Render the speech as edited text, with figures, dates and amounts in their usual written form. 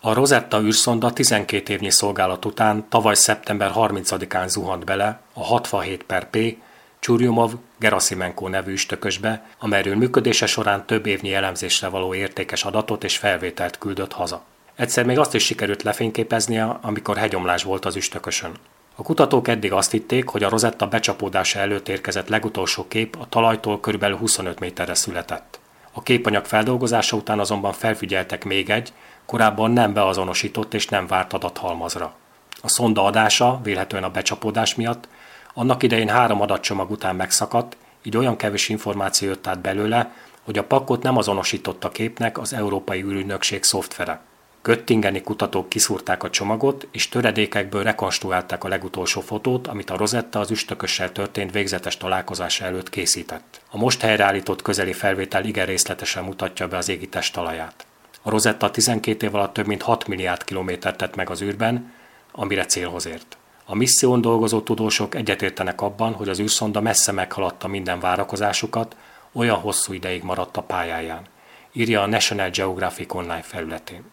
A Rosetta űrszonda 12 évnyi szolgálat után tavaly szeptember 30-án zuhant bele a 67/P Churyumov-Gerasimenko nevű üstökösbe, amelyről működése során több évnyi elemzésre való értékes adatot és felvételt küldött haza. Egyszer még azt is sikerült lefényképeznie, amikor hegyomlás volt az üstökösön. A kutatók eddig azt hitték, hogy a Rosetta becsapódása előtt érkezett legutolsó kép a talajtól kb. 25 méterre született. A képanyag feldolgozása után azonban felfigyeltek még egy, korábban nem beazonosított és nem várt adathalmazra. A szonda adása, vélhetően a becsapódás miatt, annak idején 3 adatcsomag után megszakadt, így olyan kevés információ jött át belőle, hogy a pakkot nem azonosított a képnek az Európai űrügynökség szoftvere. Göttingeni kutatók kiszúrták a csomagot, és töredékekből rekonstruálták a legutolsó fotót, amit a Rosetta az üstökössel történt végzetes találkozása előtt készített. A most helyreállított közeli felvétel igen részletesen mutatja be az égitest talaját. A Rosetta 12 év alatt több mint 6 milliárd kilométert tett meg az űrben, amire célhoz ért. A misszión dolgozó tudósok egyetértenek abban, hogy az űrszonda messze meghaladta minden várakozásukat, olyan hosszú ideig maradt a pályáján, írja a National Geographic online felületén.